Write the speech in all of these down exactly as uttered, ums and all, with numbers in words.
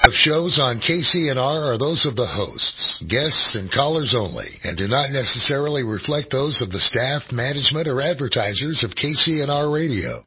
of shows on K C N R are those of the hosts, guests, and callers only, and do not necessarily reflect those of the staff, management, or advertisers of K C N R Radio.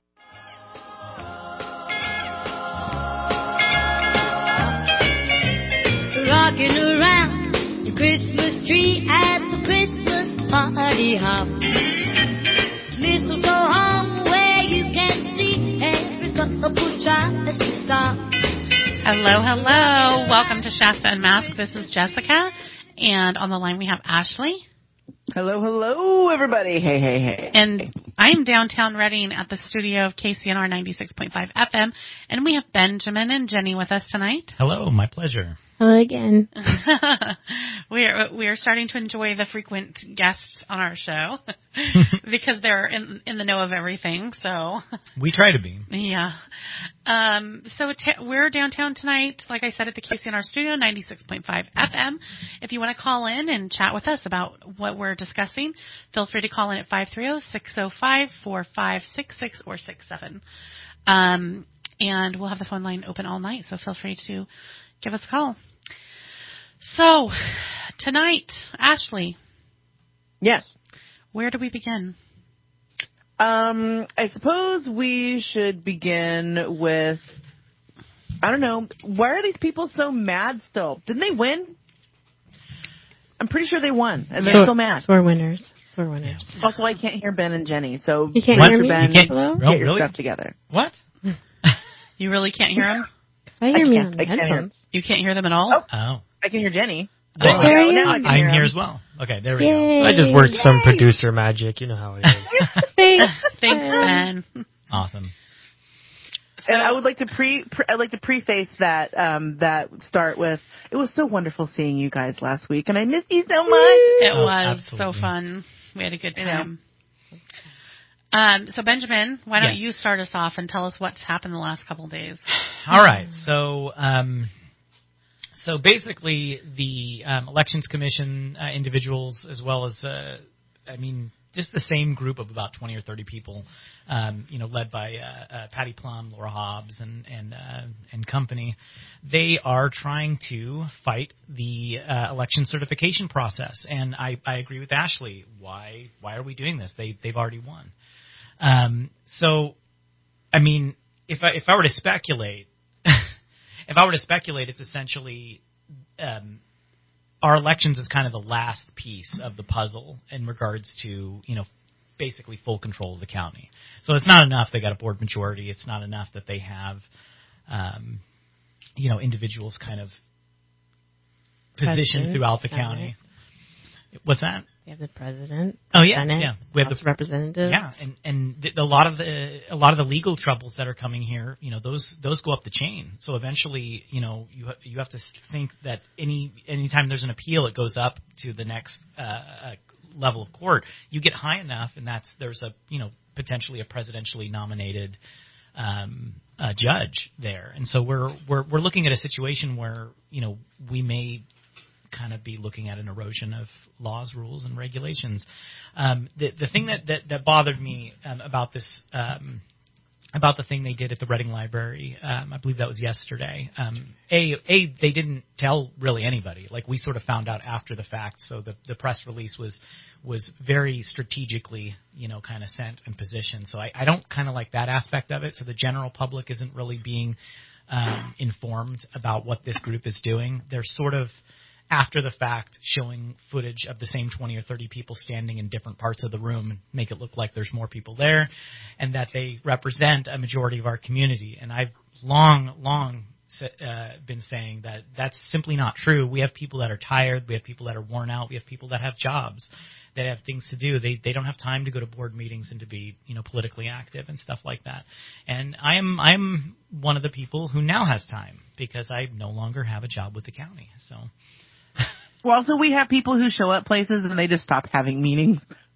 Rocking around the Christmas tree at the Christmas party hop. Mistletoe hung where you can see every couple tries to stop. Hello, hello. Welcome to Shasta Unmasked. This is Jessica, and on the line we have Ashley. Hello, hello, everybody. Hey, hey, hey. And I'm downtown Reading at the studio of K C N R ninety-six point five F M, and we have Benjamin and Jenny with us tonight. Hello, my pleasure. Hello again. we are we are starting to enjoy the frequent guests on our show because they're in in the know of everything. So we try to be. Yeah. Um, so t- we're downtown tonight, like I said, at the K C N R studio, ninety-six point five F M. If you want to call in and chat with us about what we're discussing, feel free to call in at five three zero, six zero five, four five six six or six seven. Um, and we'll have the phone line open all night, so feel free to give us a call. So, tonight, Ashley. Yes. Where do we begin? Um, I suppose we should begin with, I don't know, why are these people so mad still? Didn't they win? I'm pretty sure they won, and they're so, still mad. Sore winners. Sore winners. Also, I can't hear Ben and Jenny, so you can't Mister hear me? Ben, you can't, hello? get your really? stuff together. What? You really can't hear them? I hear I me can't, on I can't headphones. You can't hear them at all? Oh. Oh. I can hear Jenny. Oh, Oh, there now, you now I are. can I'm hear here him. as well. Okay, there we Yay. go. I just worked Yay. some producer magic. You know how it is. Thanks, Thanks, Ben. Awesome. And I would like to pre, pre I'd like to preface that um, that start with, it was so wonderful seeing you guys last week, and I miss you so much. It Oh, was absolutely. so fun. We had a good I know. time. Um, so, Benjamin, why don't Yes. you start us off and tell us what's happened the last couple of days? All right. So, um, so basically, the um, Elections Commission uh, individuals, as well as, uh, I mean, just the same group of about twenty or thirty people, um, you know, led by uh, uh, Patty Plum, Laura Hobbs, and and uh, and company. They are trying to fight the uh, election certification process, and I, I agree with Ashley. Why why are we doing this? They they've already won. Um, so, I mean, if I if I were to speculate, if I were to speculate, it's essentially um, our elections is kind of the last piece of the puzzle in regards to, you know, basically full control of the county. So it's not enough they got a board majority. It's not enough that they have, um, you know, individuals kind of positioned President, throughout the Senate. county. What's that? We have the president. Oh yeah, Senate, yeah. We have House the of Representatives. Yeah, and and th- a lot of the a lot of the legal troubles that are coming here, you know, those those go up the chain. So eventually, you know, you ha- you have to think that any anytime there's an appeal, it goes up to the next uh, uh, level of court. You get high enough, and that's there's a you know potentially a presidentially nominated um, uh, judge there, and so we're we're we're looking at a situation where you know we may kind of be looking at an erosion of laws, rules, and regulations. Um, the the thing that, that, that bothered me um, about this um, about the thing they did at the Reading Library, um, I believe that was yesterday. Um, a a they didn't tell really anybody. Like we sort of found out after the fact. So the the press release was was very strategically, you know, kind of sent and positioned. So I, I don't kind of like that aspect of it. So the general public isn't really being um, informed about what this group is doing. They're sort of after the fact showing footage of the same twenty or thirty people standing in different parts of the room and make it look like there's more people there and that they represent a majority of our community. And I've long, long uh, been saying that that's simply not true. We have people that are tired. We have people that are worn out. We have people that have jobs, that have things to do. They they don't have time to go to board meetings and to be, you know, politically active and stuff like that. And I'm I'm one of the people who now has time because I no longer have a job with the county. So. Well, also we have people who show up places and they just stop having meetings.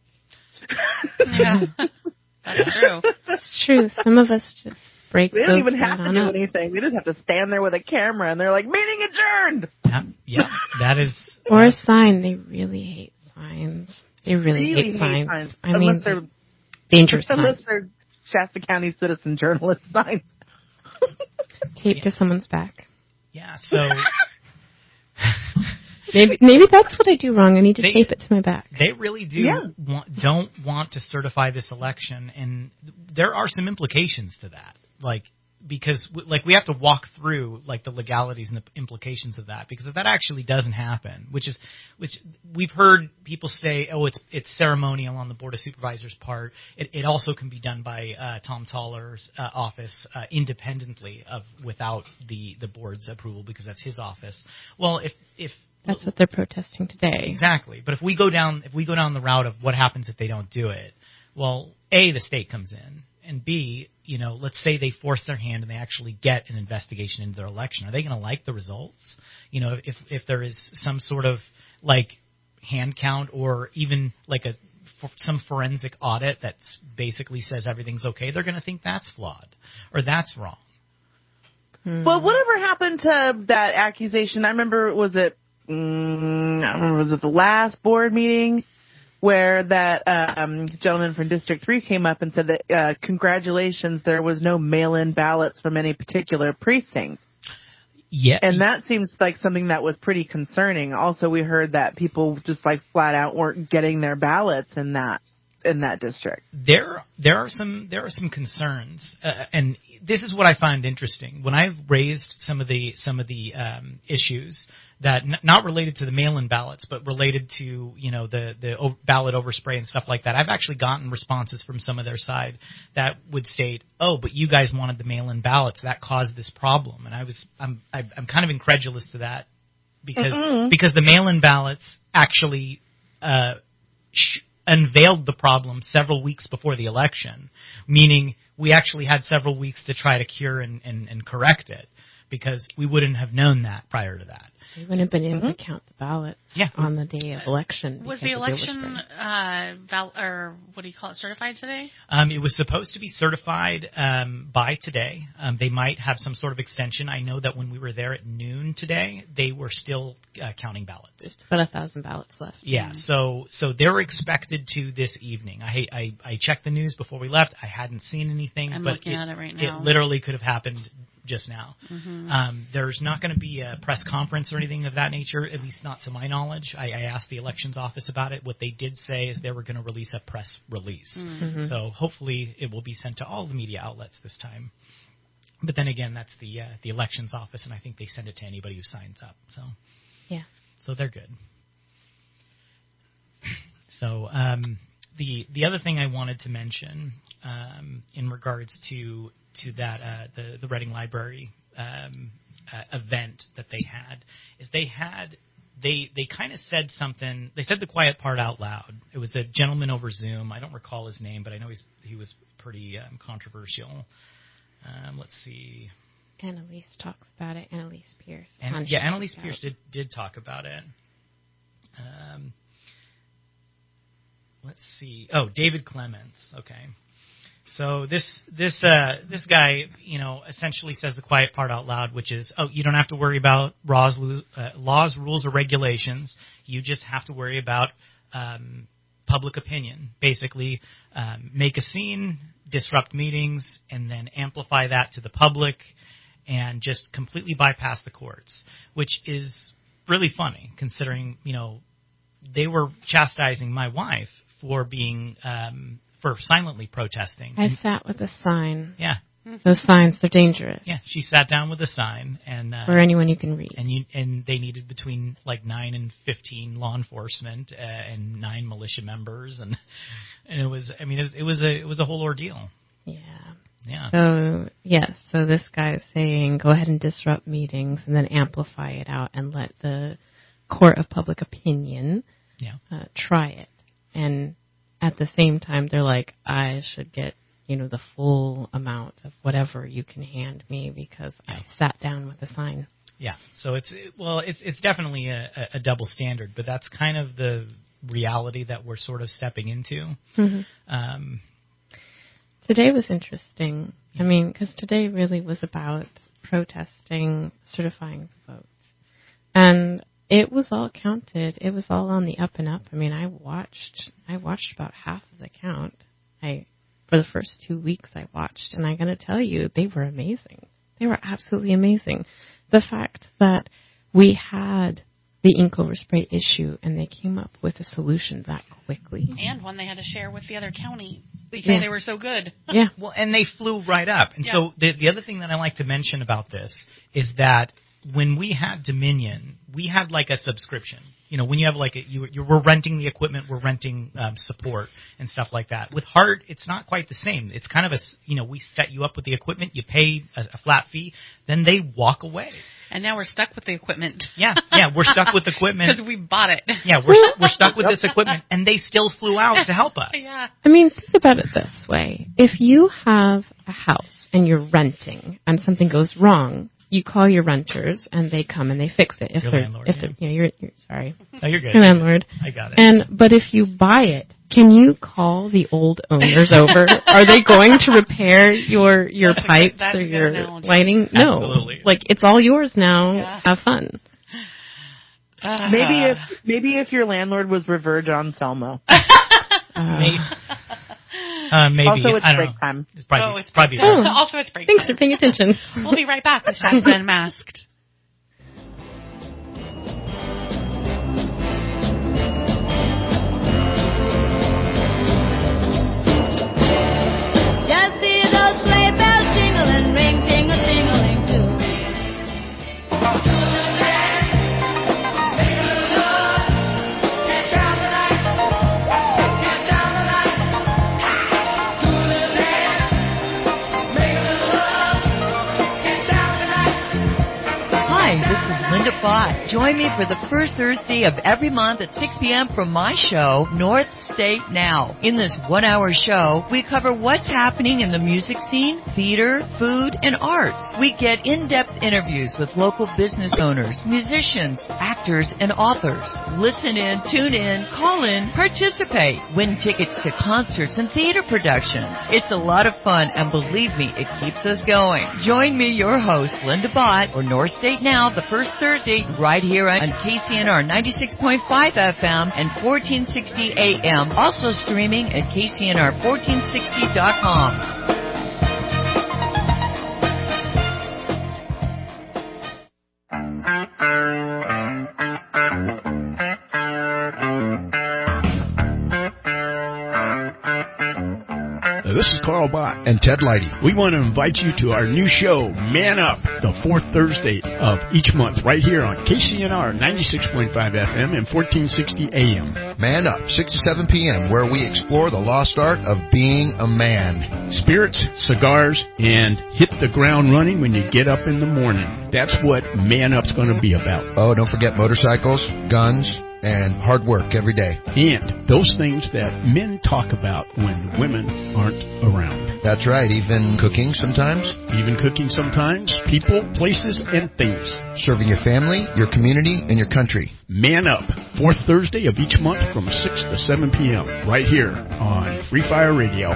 Yeah, that's true. It's true. Some of us just break They don't those even have to right do on up. anything. They just have to stand there with a camera and they're like, meeting adjourned! Yeah, yeah, that is. Or a sign. They really hate signs. They really, Really hate, hate signs. signs. I Unless mean, they're dangerous Unless signs. they're Shasta County citizen journalist signs. Taped to someone's back. Yeah, so Maybe maybe that's what I do wrong. I need to They- tape it to my back. they really do Yeah. want, don't want to certify this election, and there are some implications to that. Like because like we have to walk through like the legalities and the implications of that, because if that actually doesn't happen, which is which we've heard people say, oh, it's it's ceremonial on the Board of Supervisors' part. It, it also can be done by uh, Tom Toller's uh, office uh, independently of without the the board's approval, because that's his office. Well, if if That's what they're protesting today. Exactly. But if we go down if we go down the route of what happens if they don't do it, well, A, the state comes in, and B, you know, let's say they force their hand and they actually get an investigation into their election. Are they going to like the results? You know, if if there is some sort of like hand count or even like a for some forensic audit that basically says everything's okay, they're going to think that's flawed or that's wrong. Well, whatever happened to that accusation? I remember, was it, mm, I don't remember, was it the last board meeting where that um, gentleman from District three came up and said that, uh, congratulations, there was no mail-in ballots from any particular precinct. Yeah. And that seems like something that was pretty concerning. Also, we heard that people just like flat out weren't getting their ballots in that in that district. There, there are some there are some concerns, uh, and this is what I find interesting. When I've raised some of the some of the um, issues that n- not related to the mail-in ballots, but related to you know the the o- ballot overspray and stuff like that, I've actually gotten responses from some of their side that would state, "Oh, but you guys wanted the mail-in ballots, that caused this problem." And I was I'm I, I'm kind of incredulous to that because Mm-mm. because the mail-in ballots actually. Uh, sh- unveiled the problem several weeks before the election, meaning we actually had several weeks to try to cure and, and, and correct it, because we wouldn't have known that prior to that. They wouldn't have been able Mm-hmm. to count the ballots Yeah. on the day of election. Was because the of election overspray. uh, val- or what do you call it, certified today? Um, it was supposed to be certified um, by today. Um, they might have some sort of extension. I know that when we were there at noon today, they were still uh, counting ballots. Just about a thousand ballots left. Yeah, so so they're expected to this evening. I I, I checked the news before we left. I hadn't seen anything, I'm but looking at it right now. It literally could have happened just now. Mm-hmm. Um, there's not going to be a press conference or anything of that nature, at least not to my knowledge. I, I asked the elections office about it. What they did say is they were going to release a press release. Mm-hmm. So hopefully it will be sent to all the media outlets this time. But then again, that's the uh, the elections office, and I think they send it to anybody who signs up. So Yeah. so they're good. So um, the the other thing I wanted to mention um, in regards to to that uh, the the Reading Library um, uh, event that they had is they had they they kind of said something. They said the quiet part out loud. It was a gentleman over Zoom. I don't recall his name, but I know he's he was pretty um, controversial. Um, let's see. Annalise talks about it. Annalise Pierce. And, Conscious yeah, Annalise about- Pierce did did talk about it. Um, let's see. Oh, David Clements. Okay. So this this uh, this guy, you know, essentially says the quiet part out loud, which is, oh, you don't have to worry about laws, uh, laws, rules, or regulations. You just have to worry about um, public opinion. Basically, um, make a scene, disrupt meetings, and then amplify that to the public, and just completely bypass the courts, which is really funny considering, you know, they were chastising my wife for being um, for silently protesting. I sat with a sign. Yeah, Those signs, they're dangerous. yeah. She sat down with a sign, and uh, For anyone who can read. and you and they needed between like nine and fifteen law enforcement uh, and nine militia members, and and it was, I mean, it was, it was a it was a whole ordeal. Yeah. Yeah. So, yes, so this guy is saying go ahead and disrupt meetings and then amplify it out and let the court of public opinion Yeah. uh, try it. And at the same time, they're like, I should get, you know, the full amount of whatever you can hand me because Yeah. I sat down with a sign. Yeah, so it's well, it's it's definitely a, a double standard, but that's kind of the reality that we're sort of stepping into. Mm-hmm. Um, Today was interesting. I mean, because today really was about protesting, certifying the votes. And it was all counted. It was all on the up and up. I mean, I watched, I watched about half of the count. I, for the first two weeks I watched, and I'm going to tell you, they were amazing. They were absolutely amazing. the fact that we had the ink overspray issue and they came up with a solution that quickly. And one they had to share with the other county because Yeah. they were so good. Yeah. Well, and they flew right up. And Yeah. so the the other thing that I like to mention about this is that when we had Dominion, we had like a subscription. You know, when you have like a, you, you we're renting the equipment, we're renting um, support and stuff like that. With Heart, it's not quite the same. It's kind of a, s- you know, we set you up with the equipment, you pay a, a flat fee, then they walk away. And now we're stuck with the equipment. Yeah, yeah, we're stuck with equipment. Because we bought it. Yeah, we're we're stuck with this equipment, and they still flew out to help us. Yeah. I mean, think about it this way. If you have a house and you're renting and something goes wrong, you call your renters and they come and they fix it. If Your they're, landlord, if yeah. they're, yeah, you're, you're sorry, No, you're good. your landlord. I got it. And but if you buy it, can you call the old owners over? Are they going to repair your your That's a good- pipes that's or a good your analogy. lighting? No, Absolutely. like it's all yours now. Yeah. Have fun. Uh, Maybe if maybe if your landlord was River John Selmo. Uh, Maybe. Uh, maybe. Also, it's I don't break know. time. It's probably, Oh, it's probably Oh. also it's break Thanks time. for paying attention. We'll be right back with Shasta Unmasked. Just hear those sleigh bells jingling, ring, tingle, tingling too. Hi, this is Linda Bott. Join me for the first Thursday of every month at six p.m. for my show, North State Now. In this one-hour show, we cover what's happening in the music scene, theater, food, and arts. We get in-depth interviews with local business owners, musicians, actors, and authors. Listen in, tune in, call in, participate, win tickets to concerts and theater productions. It's a lot of fun, and believe me, it keeps us going. Join me, your host, Linda Bott, or North State Now, the first Thursday, right here on K C N R ninety-six point five F M and fourteen sixty A M. Also streaming at K C N R fourteen sixty dot com. This is Carl Bott. And Ted Leidy. We want to invite you to our new show, Man Up, the fourth Thursday of each month, right here on K C N R ninety-six point five F M and fourteen sixty A M. Man Up, six to seven p.m., where we explore the lost art of being a man. Spirits, cigars, and hit the ground running when you get up in the morning. That's what Man Up's going to be about. Oh, don't forget motorcycles, guns, and hard work every day. And those things that men talk about when women aren't around. That's right, even cooking sometimes. Even cooking sometimes, people, places, and things. Serving your family, your community, and your country. Man Up, fourth Thursday of each month from six to seven p.m. right here on Free Fire Radio.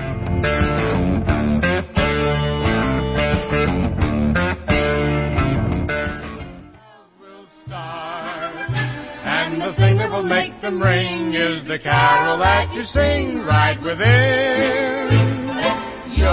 And the thing that will make them ring is the carol that you sing right within your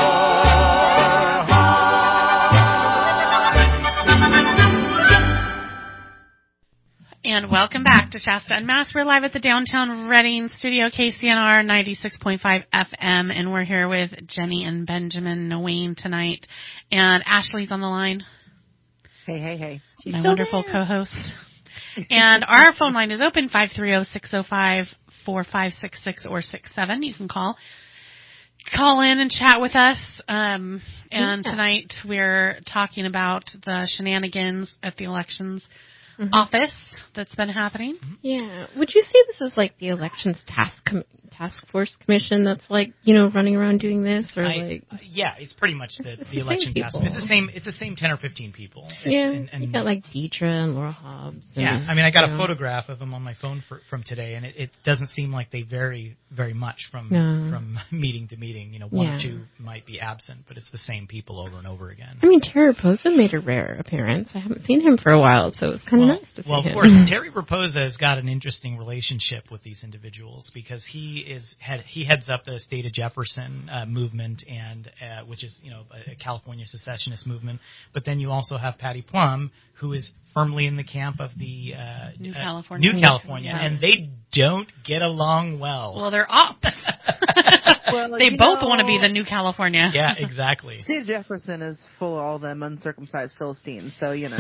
heart. And welcome back to Shasta Unmasked. We're live at the downtown Reading studio, K C N R ninety-six point five F M, and we're here with Jenny and Benjamin Nguyen tonight. And Ashley's on the line. Hey, hey, hey. My wonderful there. co-host. And our phone line is open, five three zero, six zero five, four five six six or six seven. You can call call in and chat with us. Um, and yeah. Tonight we're talking about the shenanigans at the elections mm-hmm. office that's been happening. Yeah. Would you say this is like the elections task com- task force commission that's like, you know, running around doing this, or I, like? Uh, yeah, it's pretty much the, the, the election task force. It's the same. It's the same ten or fifteen people. It's, yeah. And, and, you got like Deidre and Laura Hobbs. And, yeah. I mean, I got know. a photograph of them on my phone for, from today, and it, it doesn't seem like they vary very much from no. from meeting to meeting. You know, one yeah. or two might be absent, but it's the same people over and over again. I mean, Terry Posa made a rare appearance. I haven't seen him for a while, so it's kind of well, nice to see well, of him. course, Terry Raposa has got an interesting relationship with these individuals because he is head, he heads up the State of Jefferson uh, movement, and uh, which is you know a California secessionist movement. But then you also have Patty Plum, who is firmly in the camp of the uh, New uh, California. New California, Yeah. and they don't get along well. Well, they're ops. Well, they you both know- want to be the New California. Yeah, exactly. Steve Jefferson is full of all them uncircumcised Philistines, so you know.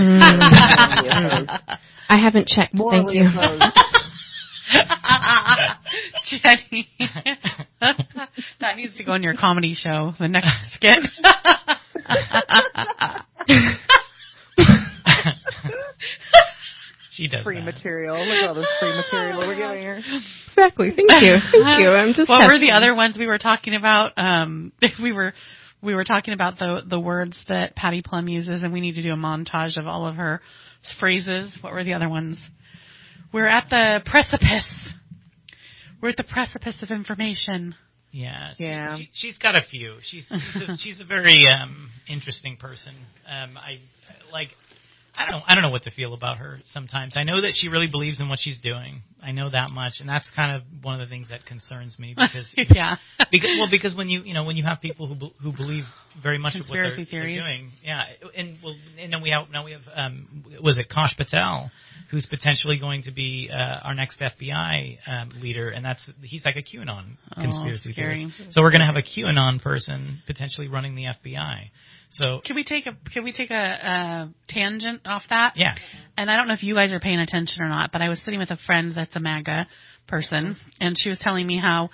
I haven't checked. Morally Thank you. opposed. Jenny. That needs to go in your comedy show, the next skit. She does Free that. material. Look at all this free material we're giving her. Exactly. Thank you. Thank you. I'm just. What were testing. the other ones we were talking about? Um, we were we were talking about the the words that Patty Plum uses, and we need to do a montage of all of her phrases. What were the other ones? We're at the precipice. We're at the precipice of information. Yeah, she, Yeah. She, she's got a few. She's she's a, she's a very um, interesting person. Um, I like. I don't know. I don't know what to feel about her sometimes. I know that she really believes in what she's doing. I know that much, and that's kind of one of the things that concerns me because yeah. because well because when you you know when you have people who be- who believe very much of what they're, Conspiracy they're theories. doing, yeah, and well and then we have now we have um, was it Kash Patel, who's potentially going to be uh, our next F B I um, leader, and that's he's like a QAnon Oh, conspiracy scary. theorist. So we're going to have a QAnon person potentially running the F B I. So Can we take a Can we take a, a tangent off that? yeah. And I don't know if you guys are paying attention or not, but I was sitting with a friend that's a MAGA person, and she was telling me how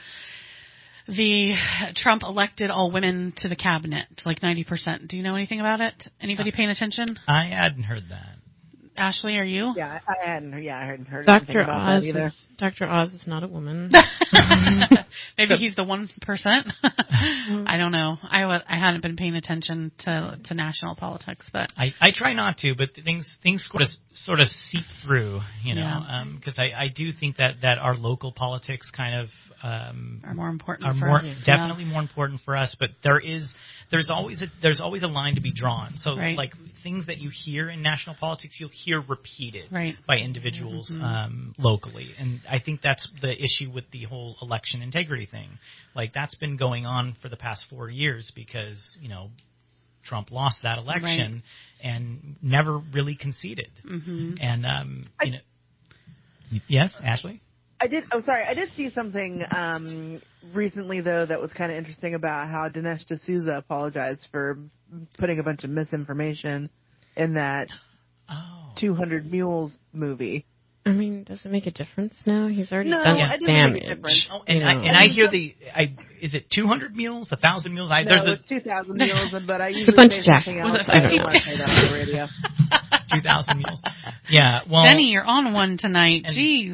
the Trump elected all women to the cabinet, like ninety percent. Do you know anything about it? Anybody paying attention? I hadn't heard that. Ashley, are you? Yeah, I hadn't. Yeah, I hadn't heard anything Doctor about Oz. that either. Is, Doctor Oz is not a woman. Maybe he's the one percent. I don't know. I was I hadn't been paying attention to to national politics, but I, I try not to, but things things sort of sort of seep through, you know, because Yeah. um, I, I do think that, that our local politics kind of um, are more important are for more us. definitely more important for us. But there is there's always a, there's always a line to be drawn. So Right. like things that you hear in national politics, you'll hear repeated Right. by individuals Mhm. um, locally, and I think that's the issue with the whole election integrity thing. Like that's been going on for the past four years because you know Trump lost that election and never really conceded. Mm-hmm. And um, I- you know, yes, Ashley. I did. Oh, sorry. I did see something um, recently, though, that was kind of interesting about how Dinesh D'Souza apologized for putting a bunch of misinformation in that Oh. two hundred Mules movie. I mean, does it make a difference now? He's already No, done I his didn't damage. make a difference. Oh, and you I know. and I hear the I is it two hundred mules, a thousand mules? I No, there's a it's two thousand Mules, but I It's a usually bunch say of something jackals. else. I I don't don't know. want to say that on the radio. two thousand mules. Yeah, well, Jenny, you're on one tonight. And- Jeez.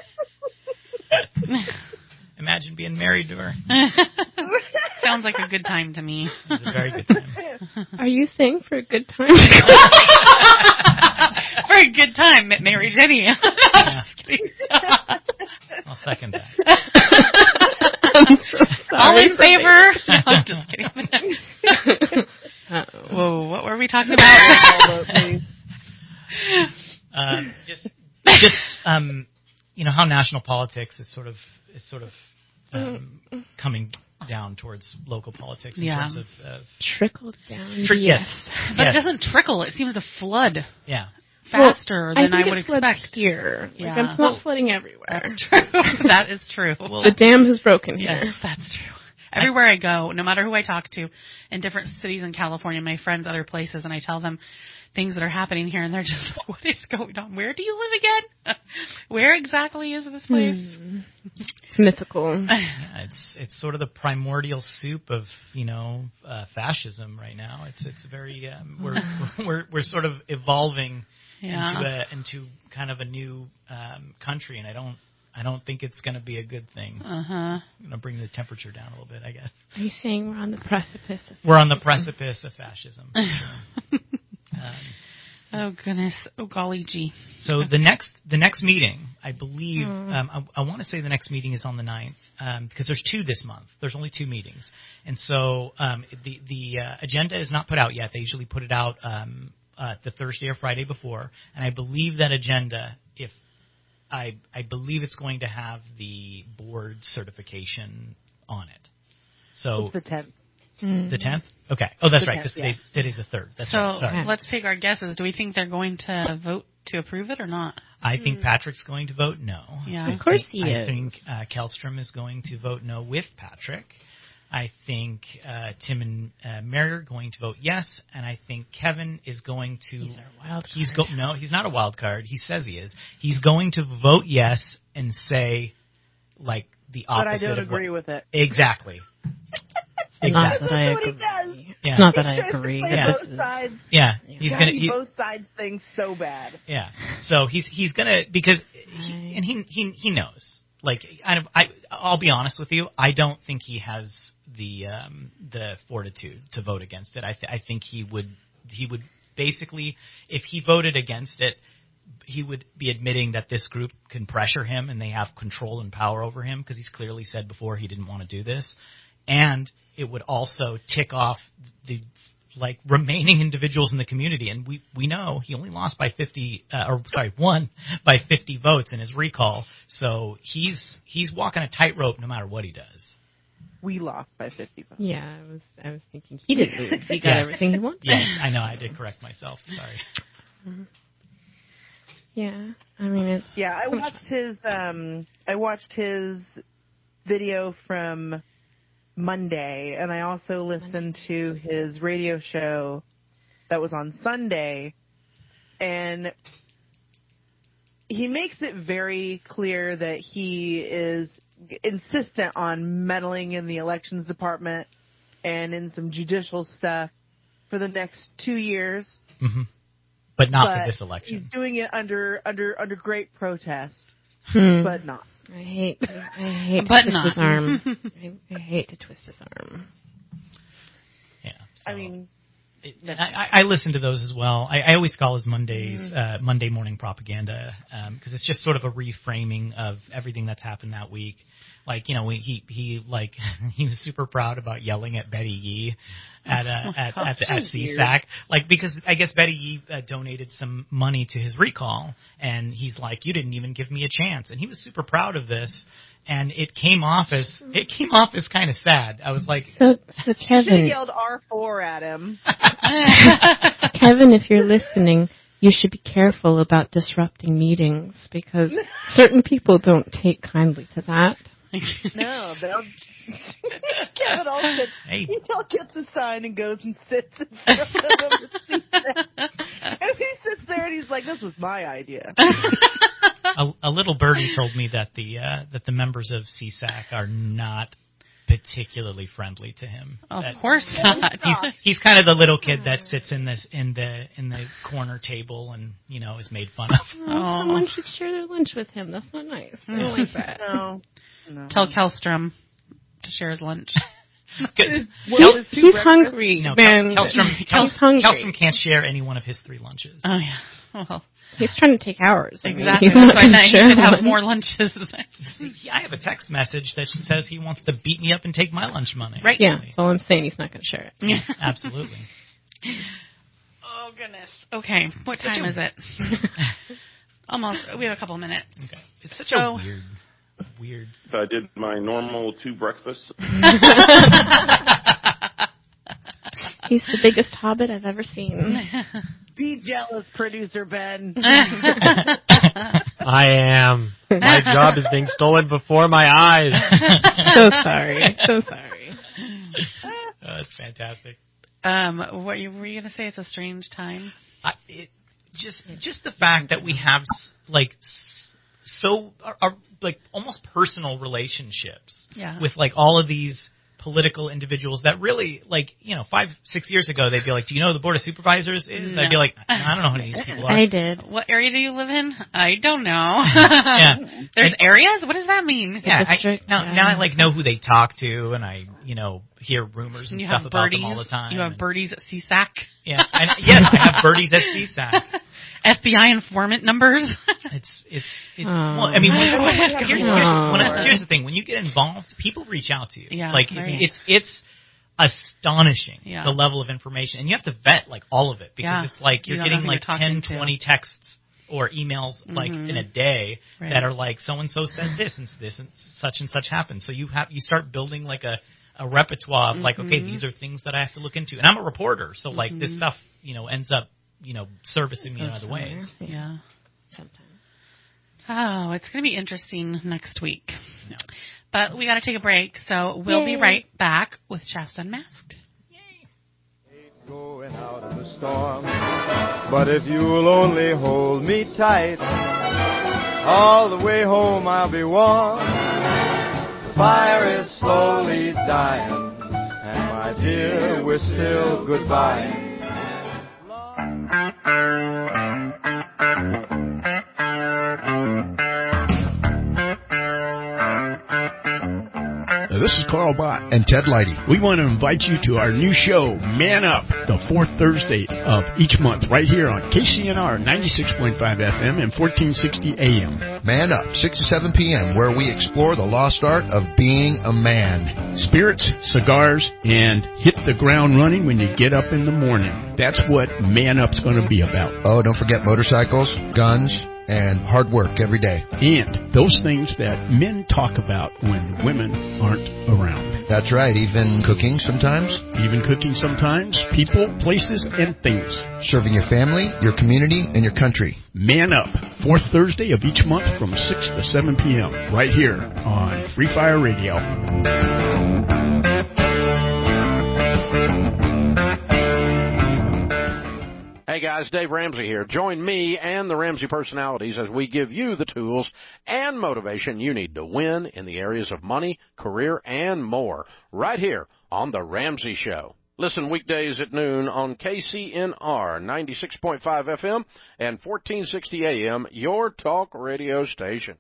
imagine being married to her. Sounds like a good time to me. It was a very good time. Are you saying for a good time? Very good time, Mary Jenny. Yeah. I'll second that. I'm so sorry. All in favor? No, I'm just kidding. Uh-oh. Whoa, what were we talking about? Uh, just, just um, you know how national politics is sort of is sort of um, coming down towards local politics in Yeah. terms of, of Trickled down. Tri- yes, But yes, it doesn't trickle. It seems to flood yeah. faster Well, than I, think would it floods expect. here. Yeah. Like, it's not flooding everywhere. That is true. Well, The dam has broken Yes, here. that's true. Everywhere I go, no matter who I talk to, in different cities in California, my friends, other places, and I tell them things that are happening here, and they're just like, what is going on? Where do you live again? Where exactly is this place? Hmm. It's mythical. yeah, it's it's sort of the primordial soup of you know uh, fascism right now. It's it's very um, we're we're we're sort of evolving Yeah. into a into kind of a new um, country, and I don't. I don't think it's going to be a good thing. Uh-huh. I'm going to bring the temperature down a little bit, I guess. Are you saying we're on the precipice of We're on the fascism? precipice of fascism. For sure. um, Oh, goodness. Oh, golly gee. so the next the next meeting, I believe, Hmm. um, I, I want to say the next meeting is on the ninth, um, because there's two this month. There's only two meetings. And so um, the, the uh, agenda is not put out yet. They usually put it out um, uh, the Thursday or Friday before, and I believe that agenda, if I I believe it's going to have the board certification on it. So It's the tenth. the tenth? Okay. Oh, that's The right, because tenth, yeah. today's, today's the third. That's So right. Sorry. let's take our guesses. Do we think they're going to vote to approve it or not? I think Patrick's going to vote no. Yeah. I Of course think, he I is. think uh, Kellstrom is going to vote no with Patrick. I think uh, Tim and uh, Mary are going to vote yes, and I think Kevin is going to. He's our wild He's card. go, no, he's not a wild card. He says he is. He's going to vote yes and say like the But opposite I don't of what, agree with it. Exactly. Not exactly. that I That's what he agree. does. Yeah. It's not that He I tries to agree. play Yeah. This both is- sides. Yeah, he's God, gonna. he He, both sides things so bad. yeah. So he's he's gonna because he, and he he he knows. Like I, I I'll be honest with you. I don't think he has the um, the fortitude to vote against it. I th- I think he would he would basically, if he voted against it, he would be admitting that this group can pressure him and they have control and power over him, because he's clearly said before he didn't want to do this. And it would also tick off the like remaining individuals in the community. And we, we know he only lost by fifty, uh, or sorry, won by fifty votes in his recall. So he's he's walking a tightrope no matter what he does. We lost by fifty votes. Yeah, I was I was thinking he didn't lose. He got Yeah. everything he wanted. Yeah, I know. I did correct myself. Sorry. Yeah, I mean it's Yeah, I watched his um I watched his video from Monday, and I also listened to his radio show that was on Sunday, and he makes it very clear that he is insistent on meddling in the elections department and in some judicial stuff for the next two years. Mm-hmm. But not but for this election. He's doing it under under under great protest, Hmm. but not. I hate I hate to But twist not. his arm. I, I hate to twist his arm. Yeah. I so- mean, It, I, I I listen to those as well. I, I always call his Mondays uh, Monday morning propaganda, because it's just sort of a reframing of everything that's happened that week. Like, you know, we, he he like he was super proud about yelling at Betty Yee at uh, at at, the, at C SAC, like because I guess Betty Yee uh, donated some money to his recall, and he's like, you didn't even give me a chance, and he was super proud of this. And it came off as it came off as kind of sad. I was like, So so should have Kevin yelled R four at him. Kevin, if you're listening, you should be careful about disrupting meetings because certain people don't take kindly to that. No, they'll. Kevin all sits. Hey. He all gets a sign and goes and sits in front of him. And he sits there and he's like, "This was my idea." a, a little birdie told me that the uh, that the members of C SAC are not particularly friendly to him. Of That course not. he's he's kind of the little kid that sits in this in the in the corner table and you know is made fun of. Oh, someone should share their lunch with him. That's not nice. I don't like that. No, no. Tell Kellstrom to share his lunch. Good. Well, his two He's breakfasts- hungry, No, man. Kellstrom, He's Kel- hungry. Kellstrom can't share any one of his three lunches. Oh yeah. Well, He's trying to take ours. I mean, exactly. he's not That's why gonna he share should have lunch. more lunches. I have a text message that says he wants to beat me up and take my lunch money. Right. Yeah, that's all I'm saying. He's not going to share it. Yeah. Absolutely. Oh goodness. Okay. What time is it? Almost. We have a couple of minutes. Okay. It's such So- a weird, weird. I did my normal two breakfasts. He's the biggest hobbit I've ever seen. Be jealous, producer Ben. I am. My job is being stolen before my eyes. So sorry. So sorry. Oh, that's fantastic. Um, what you, were you going to say? It's a strange time. I, it, just, just the fact that we have s- like s- so are, are like almost personal relationships Yeah. with like all of these political individuals that really like you know five six years ago they'd be like, do you know who the board of supervisors is? No. I'd be like, I don't know who these people are. I did. What area do you live in? I don't know. Yeah. There's areas? What does that mean? Yeah, I, district, now, yeah. now I like know who they talk to, and I, you know, hear rumors and You stuff have about birdies. them all the time. You have and- birdies at C SAC. Yeah, I, yes, I have birdies at C SAC. F B I informant numbers. It's it's it's. Oh. Well, I mean, when, What here's, is here's, going on? when I- here's the thing: when you get involved, people reach out to you. Yeah, like right. it's it's astonishing, Yeah. the level of information. And you have to vet, like, all of it, because Yeah. it's like You you're don't know getting, who like, you're talking ten, to. twenty texts or emails, like, Mhm. in a day Right. that are like, so-and-so said this, and this, and such and such happened. So you have you start building, like, a, a repertoire of, like, okay, Mhm. these are things that I have to look into. And I'm a reporter, so, like, this Mhm. stuff, you know, ends up, you know, servicing me in Goes other ways. somewhere. Yeah. Sometimes. Oh, it's going to be interesting next week. But we got to take a break, so we'll be right back with Shasta Unmasked. Going out in the storm, but if you'll only hold me tight, all the way home I'll be warm. The fire is slowly dying, and my dear, we're still goodbye. This is Carl Bott and Ted Leidy. We want to invite you to our new show, Man Up, the fourth Thursday of each month, right here on K C N R ninety-six point five F M and fourteen sixty A M. Man Up, six to seven p.m., where we explore the lost art of being a man. Spirits, cigars, and hit the ground running when you get up in the morning. That's what Man Up's going to be about. Oh, don't forget motorcycles, guns, and hard work every day. And those things that men talk about when women aren't around. That's right, even cooking sometimes. Even cooking sometimes. People, places, and things. Serving your family, your community, and your country. Man Up, fourth Thursday of each month from six to seven p.m. right here on Free Fire Radio. Hey guys, Dave Ramsey here. Join me and the Ramsey personalities as we give you the tools and motivation you need to win in the areas of money, career, and more, right here on The Ramsey Show. Listen weekdays at noon on K C N R ninety-six point five F M and fourteen sixty A M, your talk radio station.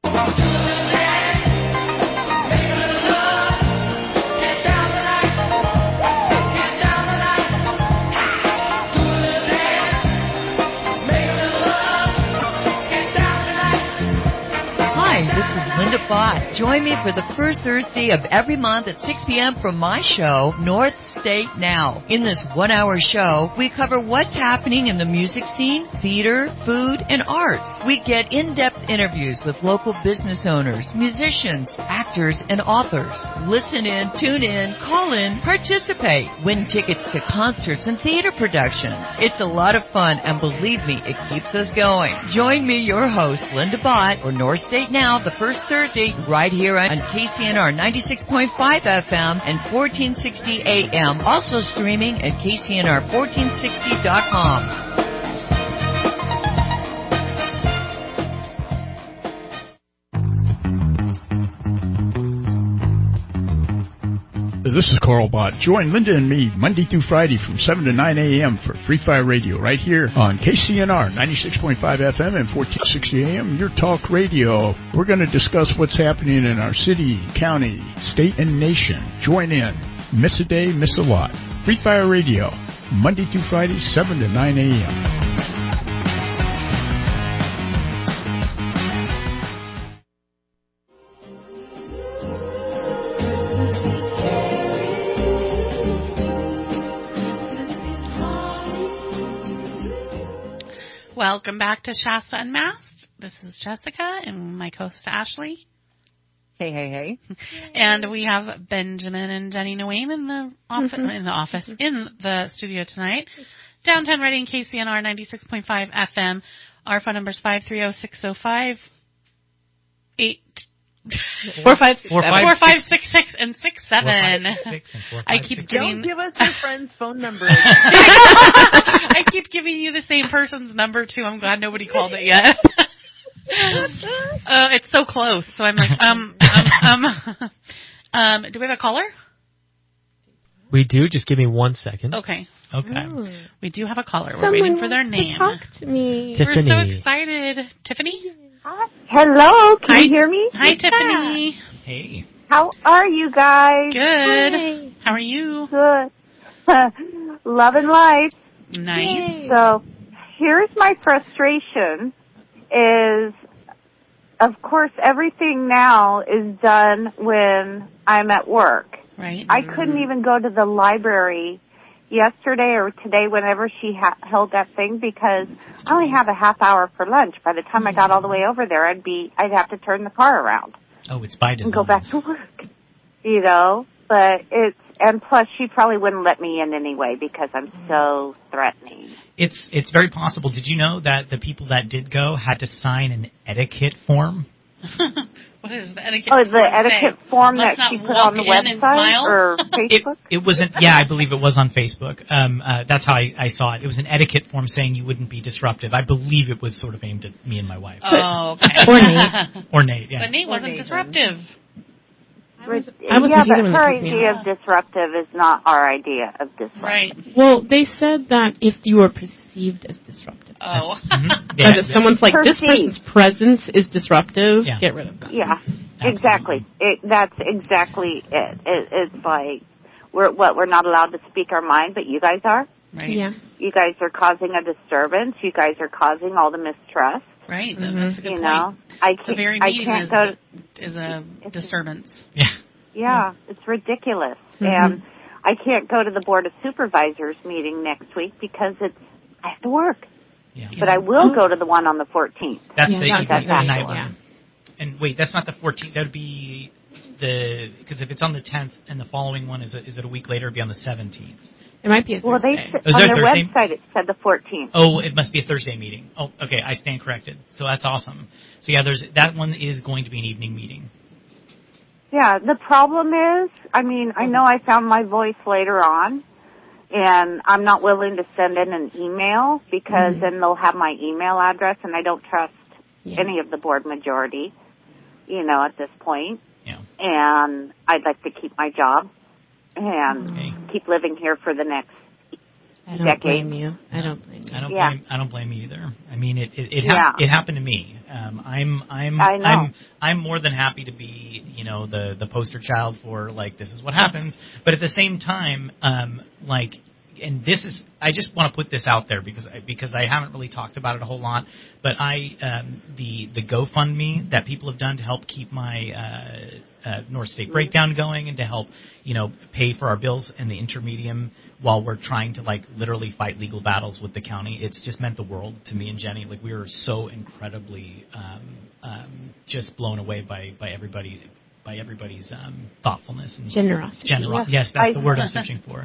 Hi, this is Linda Bott. Join me for the first Thursday of every month at six p.m. for my show, North State Now. In this one-hour show, we cover what's happening in the music scene, theater, food, and arts. We get in-depth interviews with local business owners, musicians, actors, and authors. Listen in, tune in, call in, participate, win tickets to concerts and theater productions. It's a lot of fun, and believe me, it keeps us going. Join me, your host, Linda Bott, for North State Now, the first Thursday, right here on K C N R ninety-six point five F M and fourteen sixty A M. Also streaming at K C N R fourteen sixty dot com. This is Carl Bott. Join Linda and me Monday through Friday from seven to nine A M for Free Fire Radio right here on K C N R ninety-six point five F M and fourteen sixty A M, your talk radio. We're going to discuss what's happening in our city, county, state, and nation. Join in. Miss a day, miss a lot. Free Fire Radio, Monday through Friday, seven to nine A M. Welcome back to Shasta Unmasked. This is Jessica and my co-host Ashley. Hey, hey, hey. And we have Benjamin and Jenny Nguyen in the office, Mm-hmm. in the office, in the studio tonight. Downtown Reading, K C N R ninety-six point five F M. Our phone number is five three zero, six zero five, eight Four, five, six, four, seven. four, five, six, six, and six, seven. Four, five, six, six, and four, I five, keep six, getting. Don't give us your friend's phone number. I keep giving you the same person's number too. I'm glad nobody called it yet. uh, it's so close, so I'm like, um, um, um, um, do we have a caller? We do. Just give me one second. Okay. Okay. Ooh. We do have a caller. We're Someone waiting for their wants to name. talk to me. Tiffany. We're so excited. Tiffany? Hi. Hello, can Hi. you hear me? Hi, Tiffany. Hey. How are you guys? Good. Hi. How are you? Good. Loving life. Nice. So, here's my frustration is, of course, everything now is done when I'm at work. Right. I couldn't even go to the library yesterday or today whenever she ha- held that thing because I only have a half hour for lunch. By the time I got all the way over there, I'd be, I'd have to turn the car around. Oh, it's by design. And go back to work. You know, but it's, and plus she probably wouldn't let me in anyway because I'm so threatening. It's it's very possible. Did you know that the people that did go had to sign an etiquette form? What is the etiquette Oh, form the etiquette say? form Let's that she not put on the walk in and smile? website or Facebook? It, it wasn't. Yeah, I believe it was on Facebook. Um, uh, that's how I, I saw it. It was an etiquette form saying you wouldn't be disruptive. I believe it was sort of aimed at me and my wife. Oh, okay. Or Nate. Or Nate. Yeah. But Nate wasn't disruptive. I was, I wasn't yeah, here but when her they picked me idea up. of disruptive is not our idea of disruptive. Right. Well, they said that if you are perceived as disruptive. Oh. Mm-hmm. That Yeah, if yeah. someone's like, this Perceived. person's presence is disruptive, Yeah. get rid of them. Yeah, exactly. It, that's exactly it. it. It's like we're what we're not allowed to speak our mind, but you guys are. Right. Yeah. You guys are causing a disturbance. You guys are causing all the mistrust. Right. Mm-hmm. That's a good You point. know, I The can't. very I meeting can't is, go. To, is a disturbance. Yeah. yeah, it's ridiculous, Mm-hmm. and I can't go to the Board of Supervisors meeting next week because it's I have to work. Yeah. But I will go to the one on the fourteenth. That's Yeah, the, that's the, it. the night Yeah. one. And wait, that's not the fourteenth. That would be the because if it's on the tenth and the following one is a, is it a week later? It'd be on the seventeenth. It might be a Well, they Thursday. s- Oh, is on that their Thursday? website it said the fourteenth. Oh, it must be a Thursday meeting. Oh, okay, I stand corrected. So that's awesome. So yeah, there's that one is going to be an evening meeting. Yeah, the problem is, I mean, I know I found my voice later on, and I'm not willing to send in an email because Mhm. then they'll have my email address, and I don't trust Yeah. any of the board majority, you know, at this point. Yeah. And I'd like to keep my job and Okay. keep living here for the next I don't decade. blame you. I don't blame you. I don't Yeah. blame. I don't blame you either. I mean, it it it, Yeah. hap- it happened to me. Um, I'm I'm I know. I'm I'm more than happy to be you know the the poster child for like this is what happens. But at the same time, um, like, and this is I just want to put this out there because I, because I haven't really talked about it a whole lot. But I um, the the GoFundMe that people have done to help keep my uh, uh, North State Breakdown going and to help you know pay for our bills in the intermedium while we're trying to like literally fight legal battles with the county. It's just meant the world to me and Jenny. Like we were so incredibly um, um, just blown away by, by everybody by everybody's um, thoughtfulness and Generosity. Genero- Yes. yes, that's I- the word I'm searching for.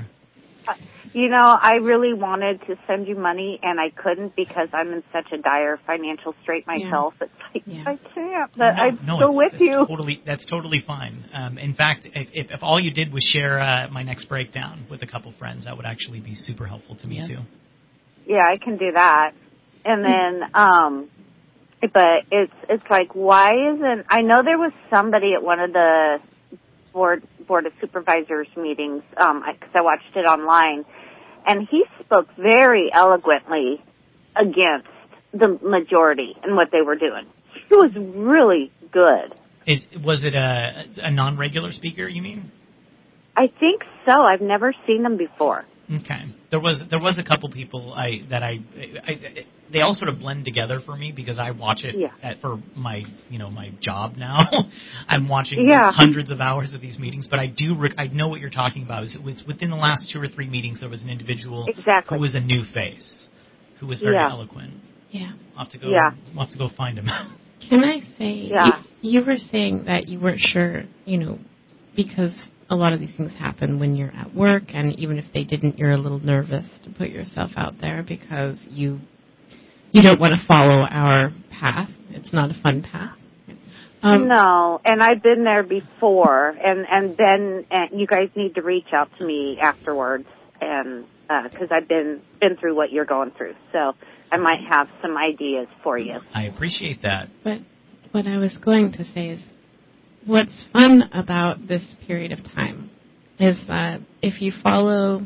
You know, I really wanted to send you money, and I couldn't because I'm in such a dire financial strait myself. It's like, Yeah. I can't, but no, I'm no, still it's, with it's you. Totally, that's totally fine. Um, in fact, if, if, if all you did was share uh, my next breakdown with a couple friends, that would actually be super helpful to me Yeah. too. Yeah, I can do that. And then, um, but it's it's like, why isn't? I know there was somebody at one of the board board of supervisors meetings um, because I watched it online, and he spoke very eloquently against the majority and what they were doing. He was really good. Is was it a, a non-regular speaker? You mean? I think so. I've never seen them before. Okay. There was there was a couple people I that I, I, I they all sort of blend together for me because I watch it Yeah. at, for my you know my job now. I'm watching Yeah. hundreds of hours of these meetings, but I do rec- I know what you're talking about. It was within the last two or three meetings there was an individual Exactly. who was a new face, who was very Yeah. eloquent. Yeah. I'll have to go. Yeah. I'll have to go find him. Can I say, Yeah. you, you were saying that you weren't sure, you know, because a lot of these things happen when you're at work, and even if they didn't, you're a little nervous to put yourself out there because you you don't want to follow our path. It's not a fun path. Um, no, and I've been there before, and and then uh, you guys need to reach out to me afterwards, and because I've been been through what you're going through, so I might have some ideas for you. I appreciate that. But what I was going to say is, what's fun about this period of time is that if you follow,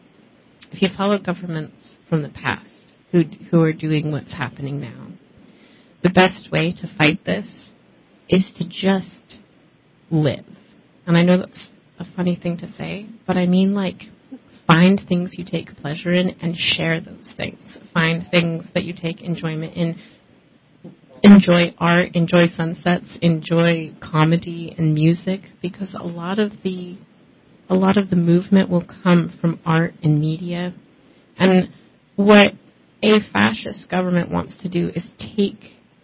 if you follow governments from the past who who are doing what's happening now, the best way to fight this is to just live. And I know that's a funny thing to say, but I mean like find things you take pleasure in and share those things. Find things that you take enjoyment in. Enjoy art, enjoy sunsets, enjoy comedy and music, because a lot of the a lot of the movement will come from art and media. And what a fascist government wants to do is take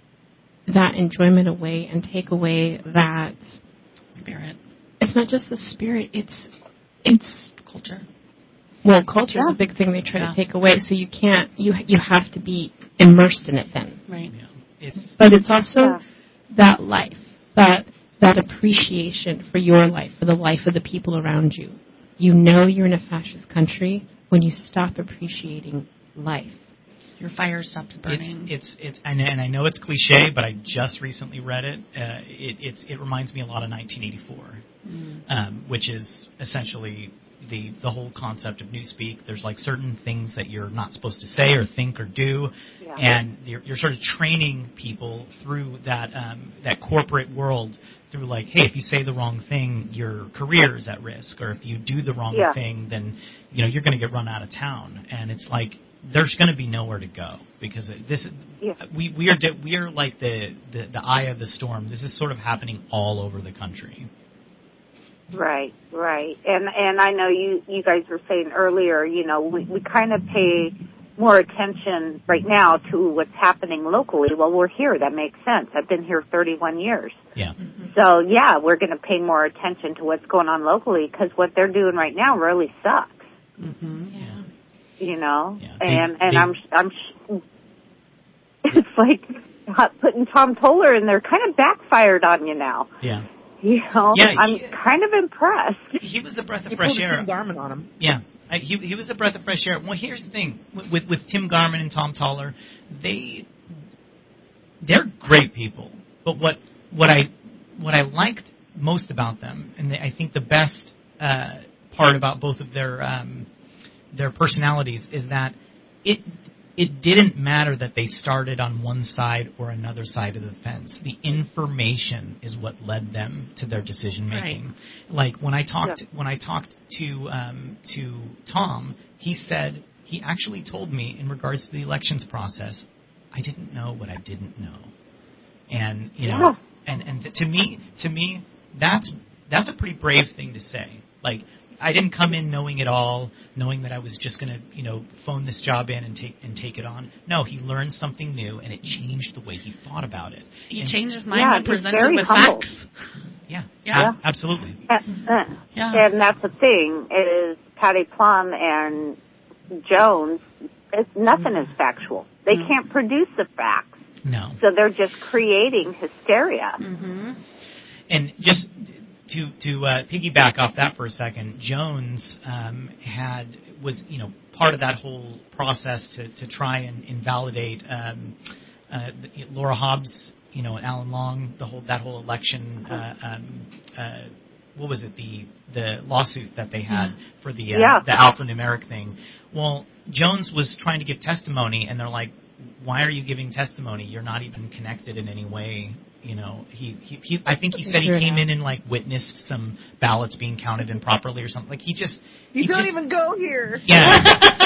that enjoyment away and take away that spirit. It's not just the spirit, it's it's culture. Well, culture is Yeah. a big thing they try Yeah. to take away, so you can't you you have to be immersed in it then. Right. Yeah. It's But it's also Yeah. that life, that that appreciation for your life, for the life of the people around you. You know you're in a fascist country when you stop appreciating life. Your fire stops burning. It's it's it's and, and I know it's cliche, but I just recently read it. Uh, it it's, it reminds me a lot of nineteen eighty-four, Mm. um, which is essentially the the whole concept of newspeak. There's like certain things that you're not supposed to say or think or do, Yeah. and you're, you're sort of training people through that um, that corporate world. Through like, hey, if you say the wrong thing, your career is at risk, or if you do the wrong Yeah. thing, then you know you're going to get run out of town. And it's like there's going to be nowhere to go because this Yeah. we we are di- we are like the, the the eye of the storm. This is sort of happening all over the country. Right, right. And and I know you you guys were saying earlier, you know, we, we kind of pay more attention right now to what's happening locally. Well, we're here. That makes sense. I've been here thirty-one years. Yeah. So, yeah, we're going to pay more attention to what's going on locally because what they're doing right now really sucks, Mm-hmm. Yeah. you know? Yeah. They- And and they- I'm I'm sh- it's like putting Tom Toller in there kind of backfired on you now. Yeah. You know, Yeah, I'm he- kind of impressed. He was a breath of He fresh pulled a air. Tim Garmin on him. Yeah, I, he he was a breath of fresh air. Well, here's the thing with with, with Tim Garmin and Tom Toller, they they're great people. But what what I what I liked most about them, and I think the best uh, part about both of their um, their personalities is that it it didn't matter that they started on one side or another side of the fence. The information is what led them to their decision making. Like when I talked when I talked to um, to Tom, he said he actually told me in regards to the elections process, I didn't know what I didn't know, and you know, and and to me to me that's that's a pretty brave thing to say. Like, I didn't come in knowing it all, knowing that I was just going to, you know, phone this job in and take and take it on. No, he learned something new, and it changed the way he thought about it. He and, changed his mind Yeah, when he's presented very with humble. facts. Yeah, Yeah. a- absolutely. And, uh, Yeah. and that's the thing is Patty Plum and Jones. It's, nothing is factual. They Mm. can't produce the facts, No. so they're just creating hysteria. Mm-hmm. And just to to uh, piggyback off that for a second, Jones um, had was you know part of that whole process to, to try and invalidate um, uh, the, Laura Hobbs, you know, and Alan Long, the whole that whole election. Uh, um, uh, what was it? The the lawsuit that they had for the uh, Yeah. the alphanumeric thing. Well, Jones was trying to give testimony, and they're like, "Why are you giving testimony? You're not even connected in any way." You know, he, he, he I think he said he came in and like witnessed some ballots being counted improperly or something. Like he just You he don't just, even go here. yeah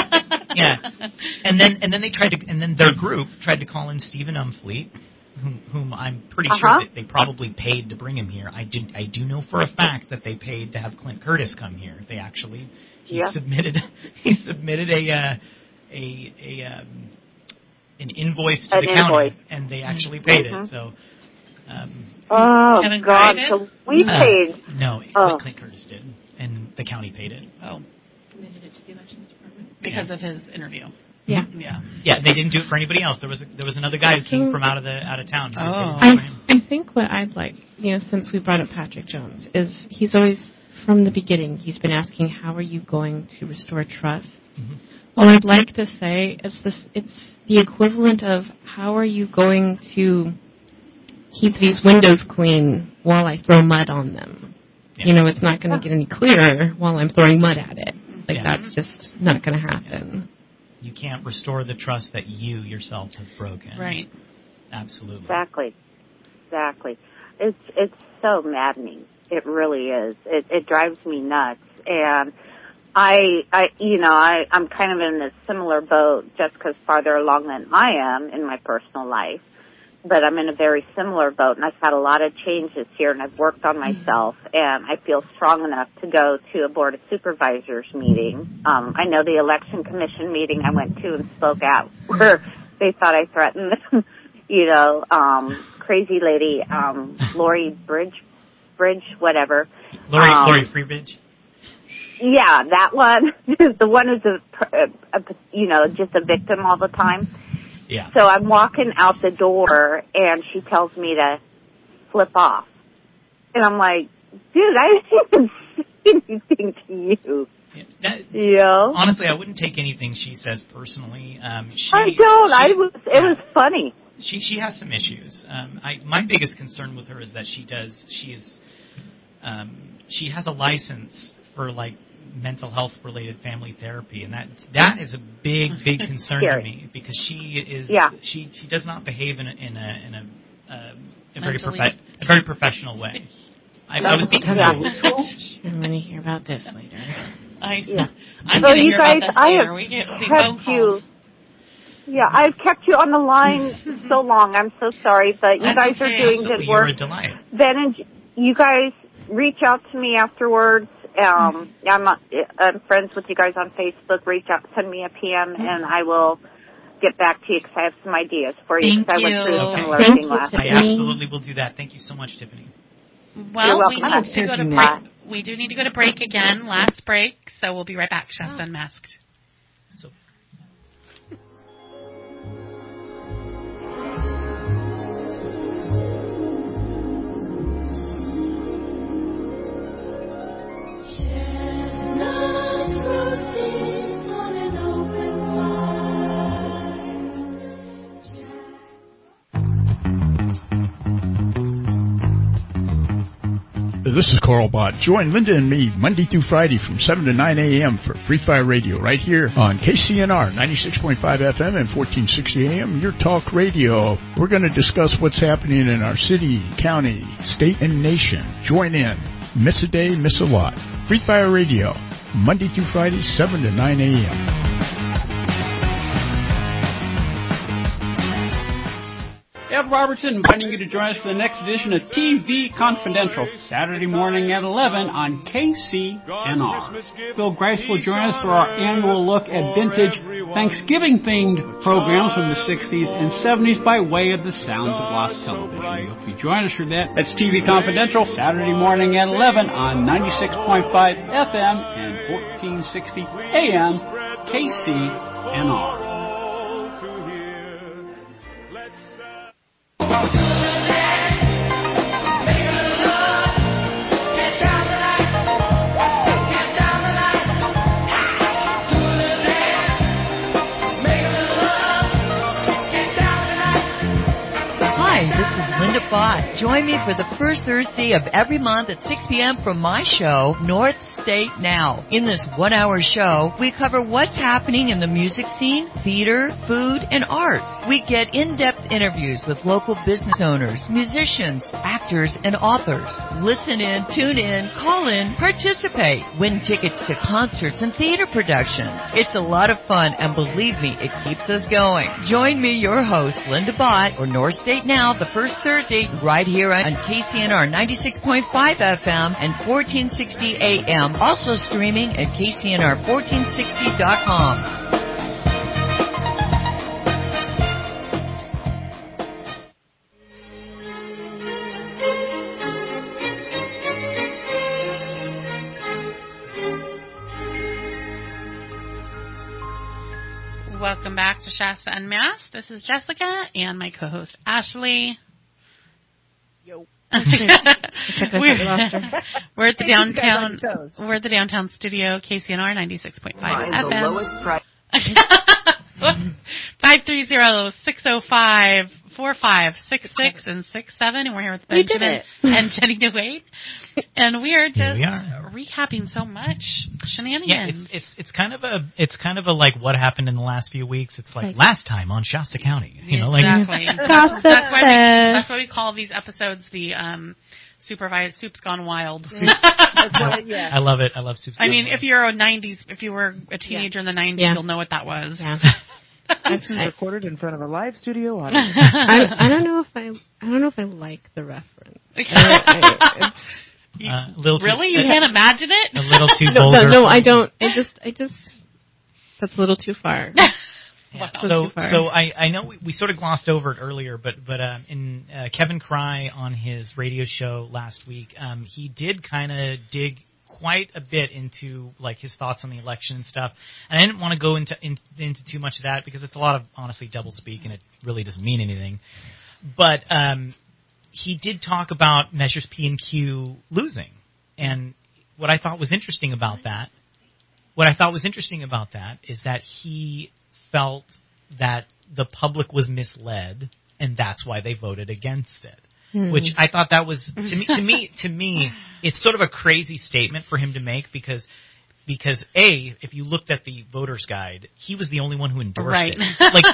yeah. And then and then they tried to and then their group tried to call in Stephen Umfleet, whom, whom I'm pretty Uh-huh. sure that they probably paid to bring him here. I do I do know for a fact that they paid to have Clint Curtis come here. They actually he Yeah. submitted he submitted a uh, a a um, an invoice to An the county, invoice. and they actually paid Mhm. it. So. Um, Oh, Kevin God. Gray So did? we uh, paid. no, Oh. Clint Curtis did, and the county paid it. Oh, Submitted it to the elections department. because of his interview. Yeah. Yeah. Yeah, they didn't do it for anybody else. There was a, there was another guy who came from out of the out of town. Who Oh. did it for him. I, I think what I'd like, you know, since we brought up Patrick Jones, is he's always, from the beginning, he's been asking, how are you going to restore trust? Mhm. Well, I'd like to say it's this, it's the equivalent of how are you going to keep these windows clean while I throw mud on them? Yeah. You know, it's not going to get any clearer while I'm throwing mud at it. Like, Yeah. that's just not going to happen. You can't restore the trust that you yourself have broken. Right. Absolutely. Exactly. Exactly. It's it's so maddening. It really is. It it drives me nuts. And I I you know I I'm kind of in a similar boat. Jessica's farther along than I am in my personal life, but I'm in a very similar boat, and I've had a lot of changes here, and I've worked on myself, and I feel strong enough to go to a Board of Supervisors meeting. Um, I know the Election Commission meeting I went to and spoke at where they thought I threatened, you know, um, crazy lady, um, Lori Bridge, Bridge, whatever. Lori, um, Lori Freebridge. Yeah, that one. The one who's a, a, a, you know, just a victim all the time. Yeah. So I'm walking out the door, and she tells me to flip off. And I'm like, dude, I didn't even say anything to you. Yeah, that, you know? Honestly, I wouldn't take anything she says personally. Um, she, I don't. She, I was. It yeah. was funny. She she has some issues. Um, I my biggest concern with her is that she does she's um, she has a license for like mental health related family therapy, and that that is a big big concern to me, because she is yeah. she she does not behave in a in a in a, uh, a very profe- a very professional way. I, I was being yeah. I'm going to hear about this later. I yeah. I'm so going to you hear guys, about this I later. have We get the kept you. Yeah, I've kept you on the line so long. I'm so sorry, but you That's guys okay. are doing Absolutely. good work. You're a delight. Ben and you guys reach out to me afterwards. Um, I'm, I'm friends with you guys on Facebook. Reach out, send me a P M, and I will get back to you because I have some ideas for you. Thank I went through you. a similar Thank thing you, last I year. absolutely will do that. Thank you so much, Tiffany. Well, we welcome. need to go to break. We do need to go to break again. Last break, so we'll be right back. Shasta Unmasked. So. This is Carl Bott. Join Linda and me Monday through Friday from seven to nine a.m. for Free Fire Radio right here on K C N R ninety-six point five F M and fourteen sixty A M, your talk radio. We're going to discuss what's happening in our city, county, state, and nation. Join in. Miss a day, miss a lot. Free Fire Radio, Monday through Friday, seven to nine a.m. Ed Robertson inviting you to join us for the next edition of T V Confidential, Saturday morning at eleven on K C N R. Phil Grice will join us for our annual look at vintage Thanksgiving-themed programs from the sixties and seventies by way of the sounds of lost television. We hope you join us for that. That's T V Confidential, Saturday morning at eleven on ninety-six point five F M and fourteen sixty A M, K C N R. Bott. Join me for the first Thursday of every month at six p.m. for my show, North State Now. In this one-hour show, we cover what's happening in the music scene, theater, food, and arts. We get in-depth interviews with local business owners, musicians, actors, and authors. Listen in, tune in, call in, participate, win tickets to concerts and theater productions. It's a lot of fun, and believe me, it keeps us going. Join me, your host, Linda Bott, for North State Now, the first Thursday, right here on K C N R ninety-six point five F M and fourteen sixty A M. Also streaming at K C N R fourteen sixty dot com. Welcome back to Shasta Unmasked. This is Jessica and my co-host Ashley. Yo. we're, we're at the downtown. We're at the downtown studio, K C N R ninety-six point five F M. The lowest price. Five three zero six zero five four five six six and six seven, and we're here with Benjamin and Jenny DeWade, and we are just we are. recapping so much shenanigans. Yeah, it's, it's it's kind of a it's kind of a like what happened in the last few weeks. It's like, like last time on Shasta County, you know, like exactly. that's, that's why we that's why we call these episodes the um, supervised Soup's Gone Wild. That's what, yeah. I love it. I love Soup's I Gone mean, Wild. if you're a nineties, if you were a teenager yeah. in the nineties, yeah. you'll know what that was. Yeah. This is recorded in front of a live studio audience. I, I don't know if I I don't know if I like the reference. I, I, You, Uh, a little too- really? You can't imagine it? A little too no, vulgar. no, no, I don't. I just, I just. That's a little too far. Yeah. So, So, too far. so I, I know we, we sort of glossed over it earlier, but but uh, in uh, Kevin Cry on his radio show last week, um, he did kind of dig quite a bit into like his thoughts on the election and stuff. And I didn't want to go into in, into too much of that because it's a lot of honestly double speak and it really doesn't mean anything. But um, he did talk about Measures P and Q losing, and what I thought was interesting about that, what I thought was interesting about that is that he felt that the public was misled, and that's why they voted against it. Hmm. Which I thought that was to me, to me, to me, it's sort of a crazy statement for him to make because. Because A, if you looked at the voters' guide, he was the only one who endorsed Right. it.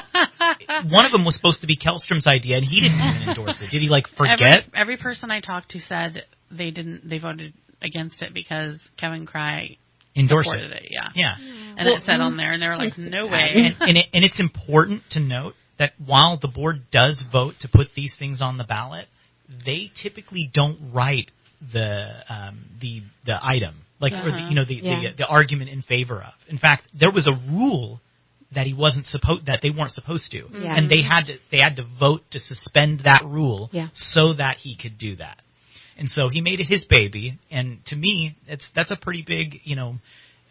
Like one of them was supposed to be Kellstrom's idea, and he didn't even endorse it. Did he like forget? Every, every person I talked to said they didn't. They voted against it because Kevin Cry Endorse supported it. it. Yeah. Yeah. And Well, it said on there, and they were like, "No way." And, and, it, and it's important to note that while the board does vote to put these things on the ballot, they typically don't write the um, the the item. Like, or the, Uh-huh. you know, the, Yeah. the the argument in favor of. In fact, there was a rule that he wasn't supposed that they weren't supposed to, Yeah. and they had to they had to vote to suspend that rule Yeah. so that he could do that. And so he made it his baby. And to me, it's that's a pretty big, you know,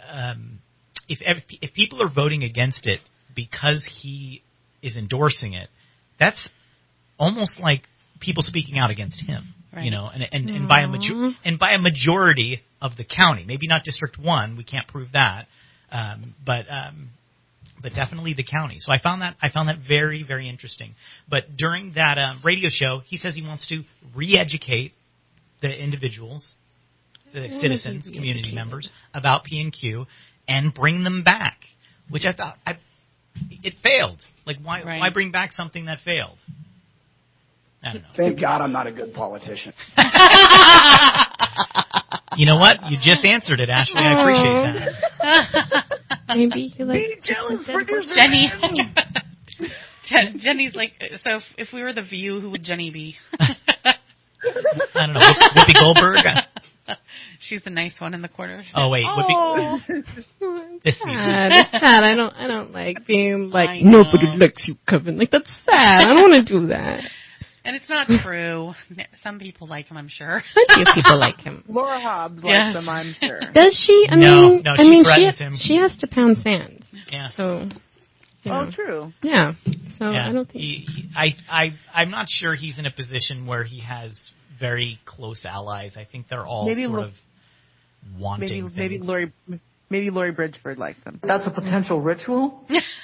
um, if if people are voting against it because he is endorsing it, that's almost like people speaking out against him. Right. You know, and and, and by a major- and by a majority of the county, maybe not District One, we can't prove that, um, but um, but definitely the county. So I found that I found that very very interesting. But during that um, radio show, he says he wants to re-educate the individuals, the What citizens, is he community re-educating? members about P and Q, and bring them back. Which I thought I, it failed. Like why Right. why bring back something that failed? I don't know. Thank God I'm not a good politician. You know what? You just answered it, Ashley. I appreciate that. Maybe he likes Be jealous, dead producer. Jenny. Jen, Jenny's like, so if, if we were the View, who would Jenny be? I don't know. Whoop- Whoopi Goldberg? She's the nice one in the corner. Oh, wait. Whoopi. Oh, This it's sad. It's sad. I don't. I don't like being like I know. nobody likes you, Kevin. Like that's sad. I don't want to do that. And it's not true. Some people like him, I'm sure. Plenty of people like him. Laura Hobbs Yeah. likes them, I'm sure. Does she? I No, mean, no, I she mean, she threatens him. she has to pound sand. Yeah. So. You know, Oh, true. yeah. So Yeah. I don't think. He, he, I, I, I'm not sure he's in a position where he has very close allies. I think they're all Maybe sort Lo- of wanting Maybe maybe things. Lori maybe Lori Bridgeford likes him. That's a potential ritual?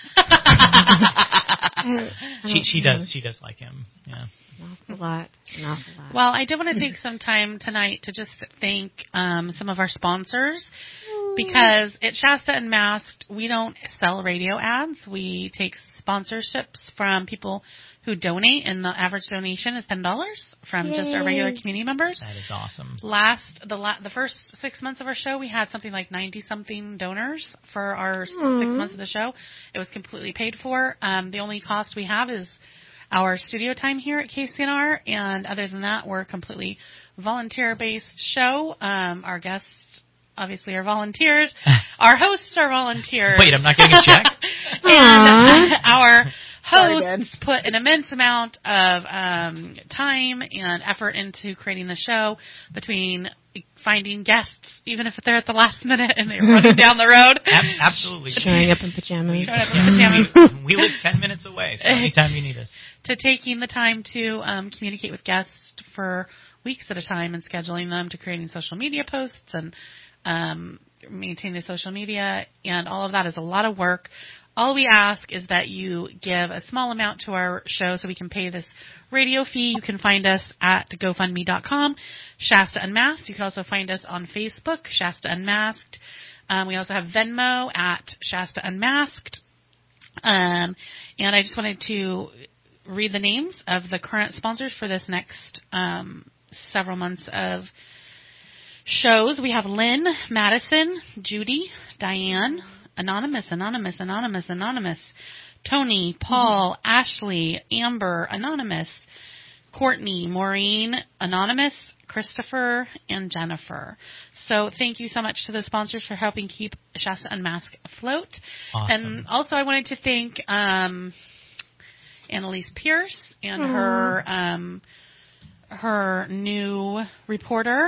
I, I She, don't she know. does. She does like him. Yeah. An awful lot. An awful lot. Well, I did want to take some time tonight to just thank um, some of our sponsors because at Shasta Unmasked, we don't sell radio ads. We take sponsorships from people who donate, and the average donation is ten dollars from just our regular Yay. community members. That is awesome. Last the la- the first six months of our show, we had something like ninety something donors for our s- Aw. six months of the show. It was completely paid for. Um, the only cost we have is our studio time here at K C N R, and other than that, we're a completely volunteer based show. Um, our guests obviously are volunteers. Our hosts are volunteers. Wait, I'm not getting a check? And our Sorry, Ben. hosts put an immense amount of um, time and effort into creating the show between finding guests, even if they're at the last minute and they're running down the road. Ab- absolutely. Showing up in pajamas. Showing up in pajamas. We live ten minutes away, so anytime you need us. To taking the time to um, communicate with guests for weeks at a time and scheduling them, to creating social media posts and um, maintaining the social media, and all of that is a lot of work. All we ask is that you give a small amount to our show so we can pay this radio fee. You can find us at go fund me dot com, Shasta Unmasked. You can also find us on Facebook, Shasta Unmasked. Um, we also have Venmo at Shasta Unmasked. Um, and I just wanted to read the names of the current sponsors for this next um, several months of shows. We have Lynn, Madison, Judy, Diane, Anonymous, Anonymous, Anonymous, Anonymous, Tony, Paul, Ashley, Amber, Anonymous, Courtney, Maureen, Anonymous, Christopher, and Jennifer. So thank you so much to the sponsors for helping keep Shasta Unmasked afloat. Awesome. And also I wanted to thank um, Annalise Pierce and Aww. her um, her new reporter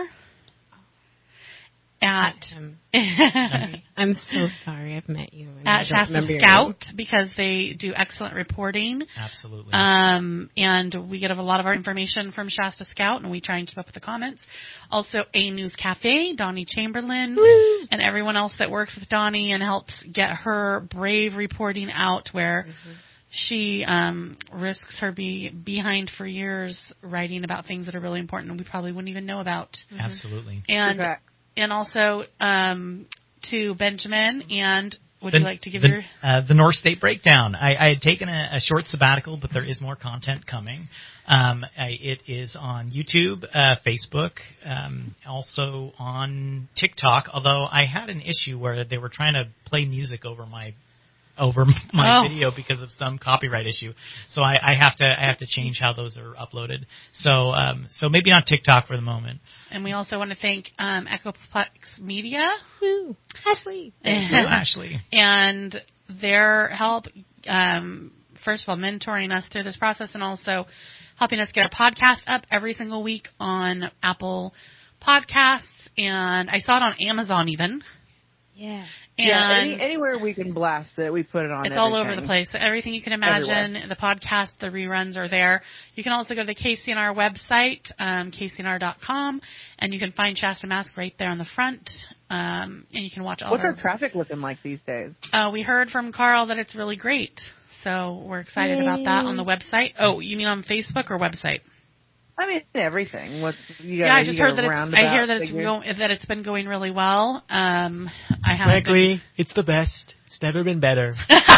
at I'm so sorry I've met you. And at I don't Shasta remember your Scout name. because they do excellent reporting. Absolutely. Um, and we get a lot of our information from Shasta Scout, and we try and keep up with the comments. Also, A News Cafe, Donnie Chamberlain, Woo! and everyone else that works with Donnie and helps get her brave reporting out where mm-hmm. she um, risks her be behind for years writing about things that are really important and we probably wouldn't even know about. Mm-hmm. Absolutely. And Correct. and also um, to Benjamin, and would the, you like to give the, your... Uh, the North State Breakdown. I, I had taken a, a short sabbatical, but there is more content coming. Um, I, it is on YouTube, uh, Facebook, um, also on TikTok, although I had an issue where they were trying to play music over my over my oh. video because of some copyright issue. So I, I have to I have to change how those are uploaded. So um, so maybe on TikTok for the moment. And we also want to thank um, Echoplex Media. Woo. Ashley. Thank you, Ashley. And their help, um, first of all, mentoring us through this process and also helping us get our podcast up every single week on Apple Podcasts. And I saw it on Amazon even. Yeah. And yeah, any, anywhere we can blast it, we put it on. It's everything. all over the place. So everything you can imagine, Everywhere. the podcast, the reruns are there. You can also go to the K C N R website, um, K C N R dot com, and you can find Shasta Mask right there on the front. Um, and you can watch all What's our... our traffic looking like these days? Uh, we heard from Carl that it's really great. So we're excited Yay. about that on the website. Oh, you mean on Facebook or website? I mean, everything. What's you got? Yeah, I just you heard got that a it's, I hear that it's figure? go, that it's been going really well. Um, I haven't Frankly, been... it's the best. It's never been better.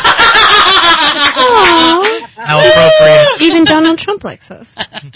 How appropriate. Even Donald Trump likes us.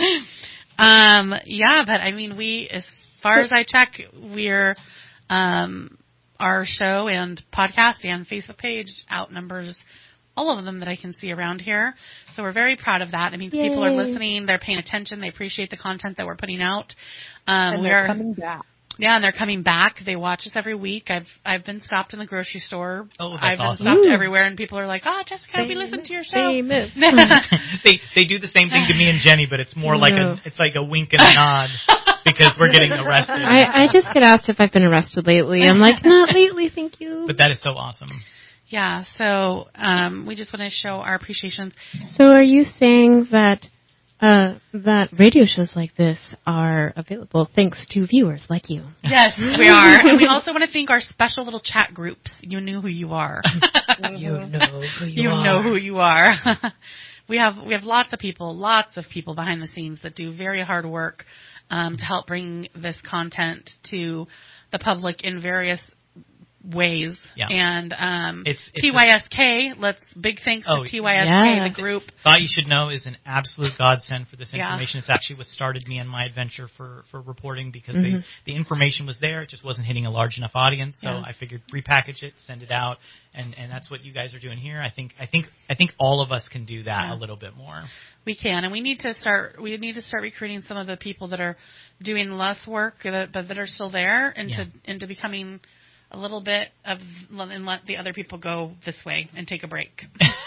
um, yeah, but I mean, we, as far as I check, we're um, our show and podcast and Facebook page outnumbers all of them that I can see around here. So we're very proud of that. I mean, Yay. people are listening, they're paying attention, they appreciate the content that we're putting out. Um, and we they're are coming back. Yeah, and they're coming back. They watch us every week. I've I've been stopped in the grocery store. Oh, that's I've been awesome. stopped Ooh. everywhere, and people are like, "Oh, Jessica, we listen to your show." Famous. they they do the same thing to me and Jenny, but it's more like No. a it's like a wink and a nod because we're getting arrested. I, I just get asked if I've been arrested lately. I'm like, not lately, thank you. But that is so awesome. Yeah, so um, we just want to show our appreciations. So are you saying that uh, that radio shows like this are available thanks to viewers like you? Yes, we are. And we also want to thank our special little chat groups. You knew who you are. You know who you, you are. know who you are. we have we have lots of people, lots of people behind the scenes that do very hard work um, to help bring this content to the public in various ways. Yeah. And um, It's- it's T Y S K, let's big thanks Oh, to T Y S K, yeah. the group. Thought You Should Know is an absolute godsend for this Yeah. information. It's actually what started me on my adventure for, for reporting because Mhm. they, the information was there. It just wasn't hitting a large enough audience. So Yeah. I figured repackage it, send it out, and, and that's what you guys are doing here. I think I think I think all of us can do that Yeah. a little bit more. We can, and we need to start. We need to start recruiting some of the people that are doing less work, that, but that are still there, into Yeah. into becoming a little bit of, and let the other people go this way and take a break.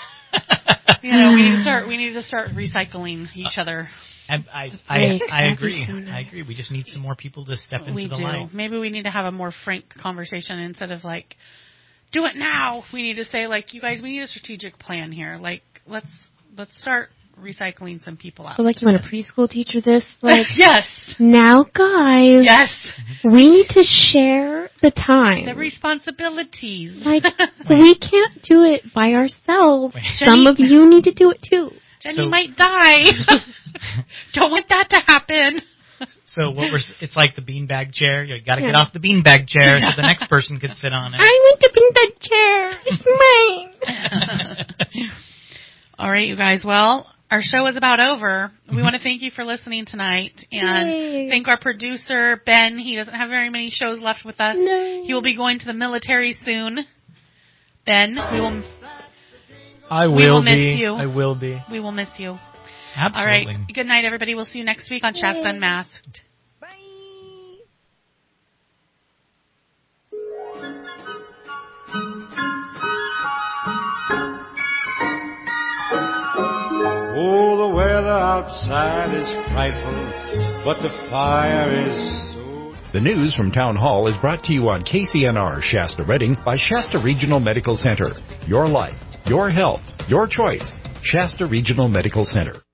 You know, we need to start. We need to start recycling each other. I I, I, Great. I agree. I agree. We just need some more people to step into We the do. light. Maybe we need to have a more frank conversation instead of like, do it now. We need to say like, you guys, we need a strategic plan here. Like, let's let's start recycling some people out. So like you want a preschool teacher this? Like, yes. now guys, Yes. we need to share the time. The responsibilities. Like, we can't do it by ourselves. Wait. Some Jenny- of you need to do it too. Jenny So- might die. Don't want that to happen. So what we're it's like the beanbag chair. You got to get Yeah. off the beanbag chair so the next person could sit on it. I want the beanbag chair. It's mine. All right, you guys. Well, our show is about over. We want to thank you for listening tonight and Yay. thank our producer, Ben. He doesn't have very many shows left with us. No. He will be going to the military soon. Ben, we will I will, we will miss be. you. I will be. We will miss you. Absolutely. All right. Good night, everybody. We'll see you next week on Chats Unmasked. Oh, the weather outside is frightful, but the fire is so... The news from Town Hall is brought to you on K C N R Shasta Redding by Shasta Regional Medical Center. Your life, your health, your choice. Shasta Regional Medical Center.